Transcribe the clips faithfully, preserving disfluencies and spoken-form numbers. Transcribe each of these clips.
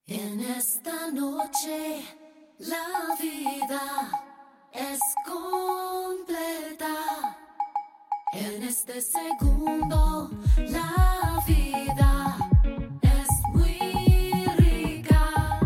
En esta noche la vida es completa. En este segundo la vida es muy rica.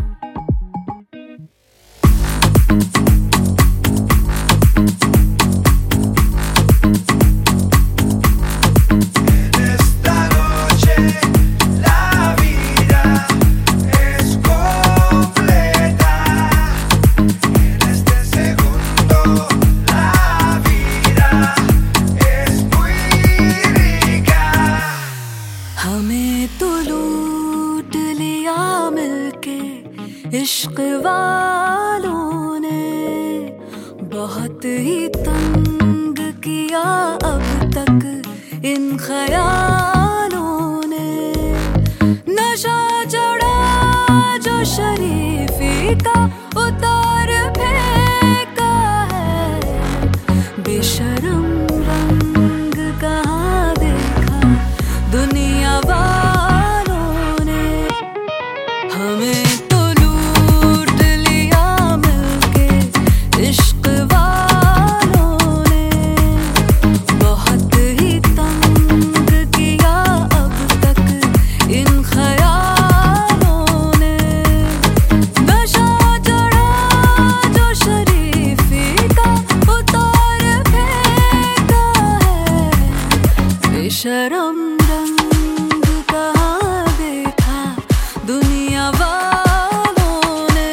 En esta noche la vida es completa. En este segundo la vida es muy rica. हमें तो लूट लिया मिलके इश्क वालों ने, बहुत ही तंग किया अब तक इन ख्यालों ने। नशा चढ़ा जो शरीफी का उतार फेंका है, बेशरम रंग कहाँ देखा दुनिया वालों ने। हमें तो लूट लिया मिलके इश्क वालों ने, बहुत ही तंग किया अब तक इन ख्यालों ने। नशा चढ़ा जो शरीफी का उतार फेंका है, बेशरम रंग कहाँ देखा दुनिया वालों ने।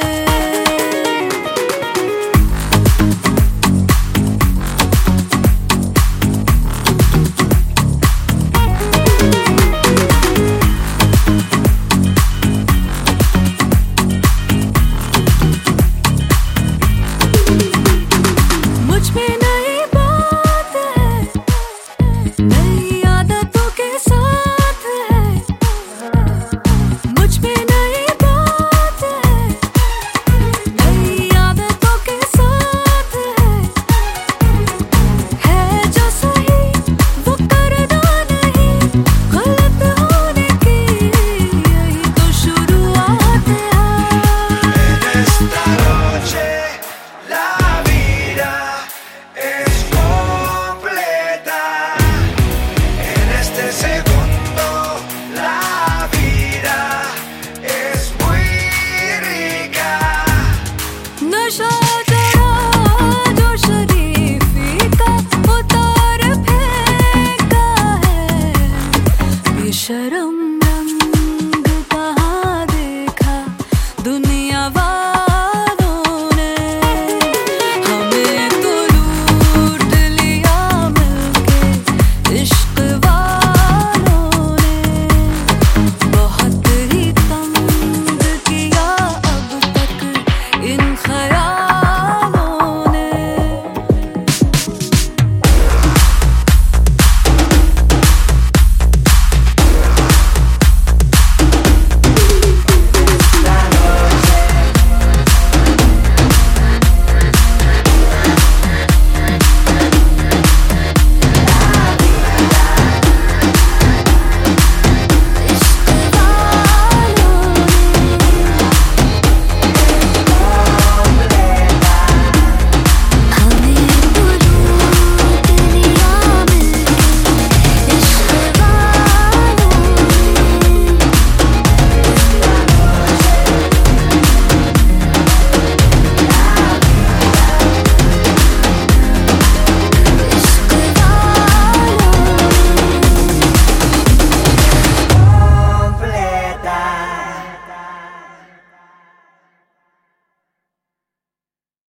मुझ में नई बात है, नई आदतों के साथ है। मुझ में नई बात है, नई आदतों के साथ है। है जो सही वो करना नहीं, गलत होने की यही तो शुरुआत है। En esta noche la vida es completa. En este segundo la vida es muy rica. नशा